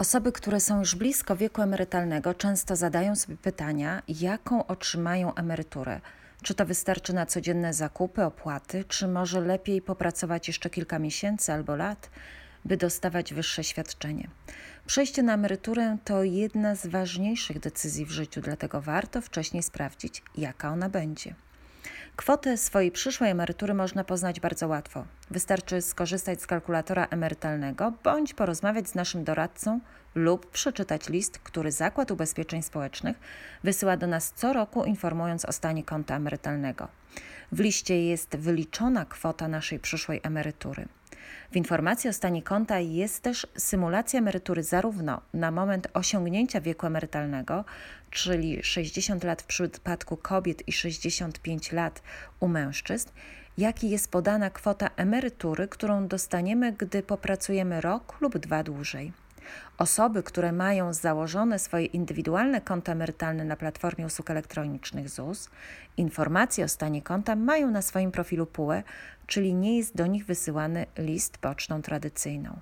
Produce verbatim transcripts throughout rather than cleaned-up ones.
Osoby, które są już blisko wieku emerytalnego, często zadają sobie pytania, jaką otrzymają emeryturę. Czy to wystarczy na codzienne zakupy, opłaty, czy może lepiej popracować jeszcze kilka miesięcy albo lat, by dostawać wyższe świadczenie. Przejście na emeryturę to jedna z ważniejszych decyzji w życiu, dlatego warto wcześniej sprawdzić, jaka ona będzie. Kwotę swojej przyszłej emerytury można poznać bardzo łatwo. Wystarczy skorzystać z kalkulatora emerytalnego bądź porozmawiać z naszym doradcą lub przeczytać list, który Zakład Ubezpieczeń Społecznych wysyła do nas co roku, informując o stanie konta emerytalnego. W liście jest wyliczona kwota naszej przyszłej emerytury. W informacji o stanie konta jest też symulacja emerytury zarówno na moment osiągnięcia wieku emerytalnego, czyli sześćdziesiąt lat w przypadku kobiet i sześćdziesiąt pięć lat u mężczyzn, jak i jest podana kwota emerytury, którą dostaniemy, gdy popracujemy rok lub dwa dłużej. Osoby, które mają założone swoje indywidualne konta emerytalne na platformie usług elektronicznych Z U S, informacje o stanie konta mają na swoim profilu P U E, czyli nie jest do nich wysyłany list pocztą tradycyjną.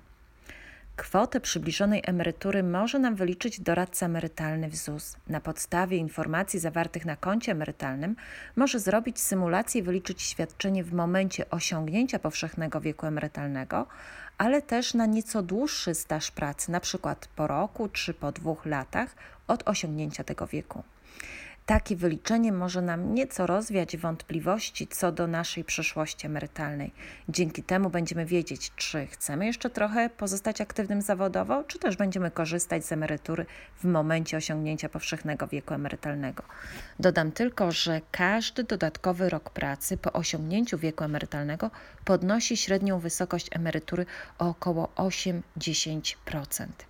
Kwotę przybliżonej emerytury może nam wyliczyć doradca emerytalny w Z U S. Na podstawie informacji zawartych na koncie emerytalnym może zrobić symulację i wyliczyć świadczenie w momencie osiągnięcia powszechnego wieku emerytalnego, ale też na nieco dłuższy staż pracy, na przykład po roku czy po dwóch latach od osiągnięcia tego wieku. Takie wyliczenie może nam nieco rozwiać wątpliwości co do naszej przyszłości emerytalnej. Dzięki temu będziemy wiedzieć, czy chcemy jeszcze trochę pozostać aktywnym zawodowo, czy też będziemy korzystać z emerytury w momencie osiągnięcia powszechnego wieku emerytalnego. Dodam tylko, że każdy dodatkowy rok pracy po osiągnięciu wieku emerytalnego podnosi średnią wysokość emerytury o około osiem do dziesięciu procent.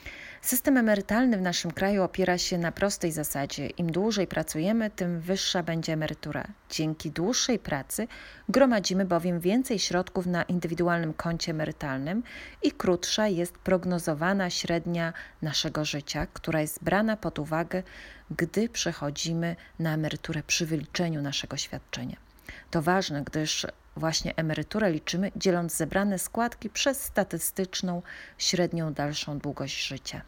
System emerytalny w naszym kraju opiera się na prostej zasadzie. Im dłużej pracujemy, tym wyższa będzie emerytura. Dzięki dłuższej pracy gromadzimy bowiem więcej środków na indywidualnym koncie emerytalnym i krótsza jest prognozowana średnia naszego życia, która jest brana pod uwagę, gdy przechodzimy na emeryturę przy wyliczeniu naszego świadczenia. To ważne, gdyż właśnie emeryturę liczymy, dzieląc zebrane składki przez statystyczną średnią dalszą długość życia.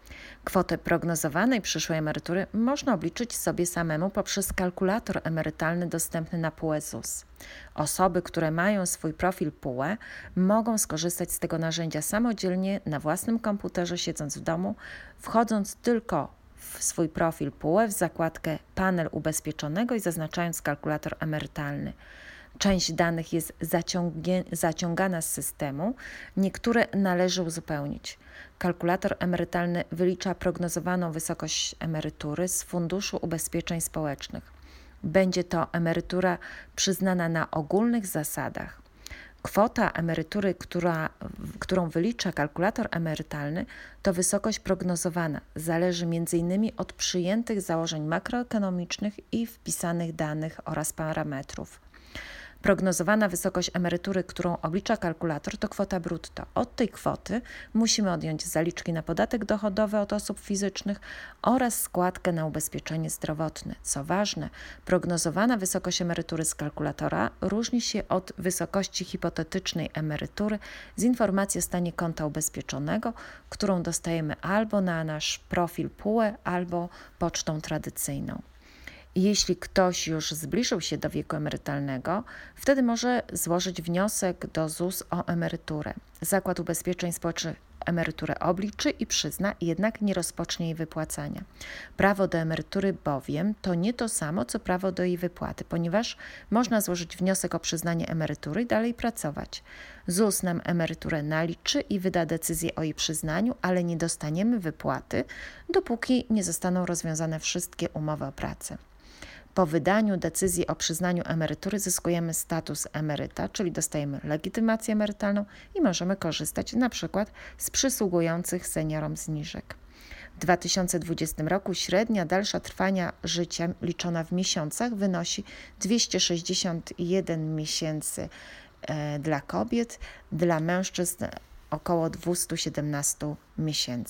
Kwotę prognozowanej przyszłej emerytury można obliczyć sobie samemu poprzez kalkulator emerytalny dostępny na P U E Z U S. Osoby, które mają swój profil P U E, mogą skorzystać z tego narzędzia samodzielnie na własnym komputerze, siedząc w domu, wchodząc tylko w swój profil P U E w zakładkę Panel ubezpieczonego i zaznaczając kalkulator emerytalny. Część danych jest zaciągana z systemu, niektóre należy uzupełnić. Kalkulator emerytalny wylicza prognozowaną wysokość emerytury z Funduszu Ubezpieczeń Społecznych. Będzie to emerytura przyznana na ogólnych zasadach. Kwota emerytury, która, którą wylicza kalkulator emerytalny, to wysokość prognozowana. Zależy między innymi od przyjętych założeń makroekonomicznych i wpisanych danych oraz parametrów. Prognozowana wysokość emerytury, którą oblicza kalkulator, to kwota brutto. Od tej kwoty musimy odjąć zaliczki na podatek dochodowy od osób fizycznych oraz składkę na ubezpieczenie zdrowotne. Co ważne, prognozowana wysokość emerytury z kalkulatora różni się od wysokości hipotetycznej emerytury z informacji o stanie konta ubezpieczonego, którą dostajemy albo na nasz profil P U E, albo pocztą tradycyjną. Jeśli ktoś już zbliżył się do wieku emerytalnego, wtedy może złożyć wniosek do Z U S o emeryturę. Zakład Ubezpieczeń Społecznych emeryturę obliczy i przyzna, jednak nie rozpocznie jej wypłacania. Prawo do emerytury bowiem to nie to samo, co prawo do jej wypłaty, ponieważ można złożyć wniosek o przyznanie emerytury i dalej pracować. Z U S nam emeryturę naliczy i wyda decyzję o jej przyznaniu, ale nie dostaniemy wypłaty, dopóki nie zostaną rozwiązane wszystkie umowy o pracę. Po wydaniu decyzji o przyznaniu emerytury zyskujemy status emeryta, czyli dostajemy legitymację emerytalną i możemy korzystać na przykład z przysługujących seniorom zniżek. W dwa tysiące dwudziestym roku średnia dalsza trwania życia liczona w miesiącach wynosi dwieście sześćdziesiąt jeden miesięcy e, dla kobiet, dla mężczyzn około dwieście siedemnaście miesięcy.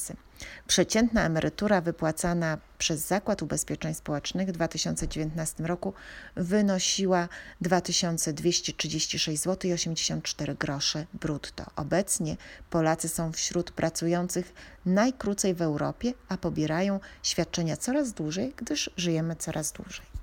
Przeciętna emerytura wypłacana przez Zakład Ubezpieczeń Społecznych w dwa tysiące dziewiętnastym roku wynosiła dwa tysiące dwieście trzydzieści sześć złotych i osiemdziesiąt cztery grosze brutto. Obecnie Polacy są wśród pracujących najkrócej w Europie, a pobierają świadczenia coraz dłużej, gdyż żyjemy coraz dłużej.